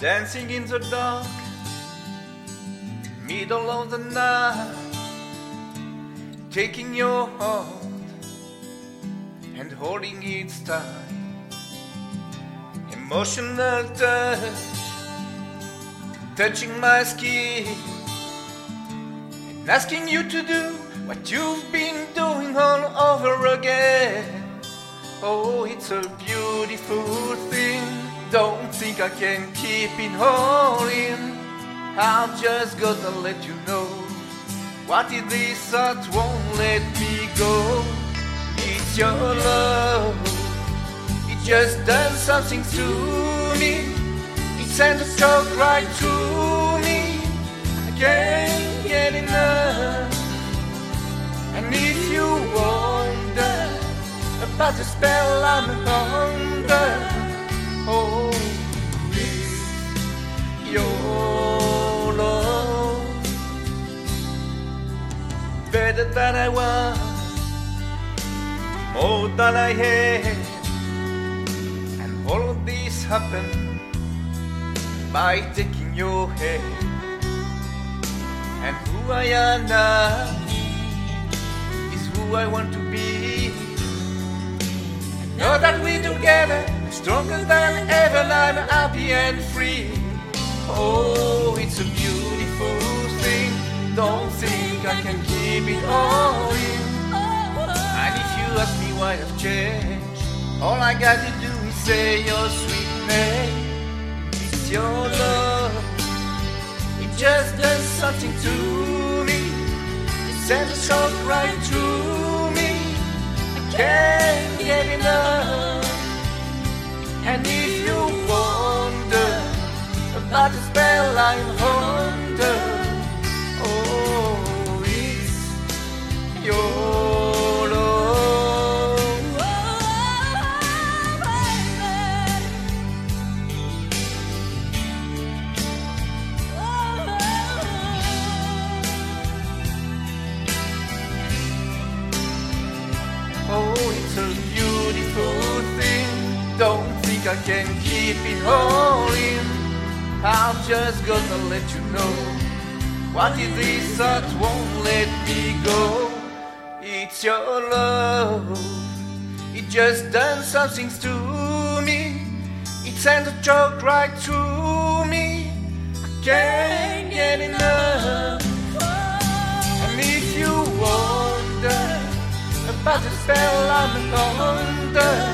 dancing in the dark, middle of the night, taking your heart and holding it tight. Emotional touch, touching my skin and asking you to do what you've been doing all over again. Oh, it's a beautiful thing. Don't think I can keep it all in. I'm just gonna let you know what it is that won't let me go. It's your love. It just done something to me. It sent a shock right through me. I can't get enough. And if you wonder about the spell I'm under, oh, it's your love. Better than I was, more than I had. And all of this happened by taking your hand. And who I am now is who I want to be. And know that we're together, stronger than ever, and I'm happy and free. Oh, it's a beautiful thing. Don't think I can keep it all in. And if you ask me why I've changed, all I got to do is say your sweet name. It's your love. It just does something to me. It sends a shock right through me. I can't get enough. And if you wonder about the spell I'm under, oh, it's your love. Oh, it's a beautiful thing. Don't think I can keep it all in. I'm just gonna let you know what it is that won't let me go. It's your love. It just done something to me. It sent a choke right through me. I can't get enough. And if you wonder about the spell I'm under,